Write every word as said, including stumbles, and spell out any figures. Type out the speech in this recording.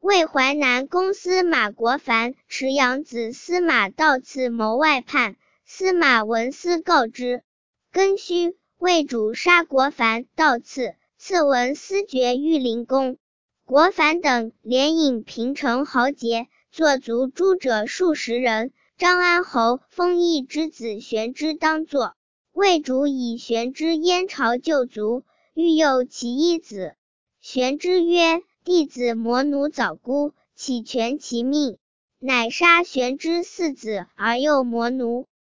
为淮南公司马国凡持养子司马道次谋外叛，司马文思告之。庚戌，魏主杀国凡、道次，赐文思爵御林公。国凡等连引平城豪杰，作族诛者数十人。张安侯封邑之子玄之当作。魏主以玄之燕朝旧族，欲诱其一子。玄之曰：弟子魔奴早孤，岂全其命？乃杀玄之四子而诱魔奴。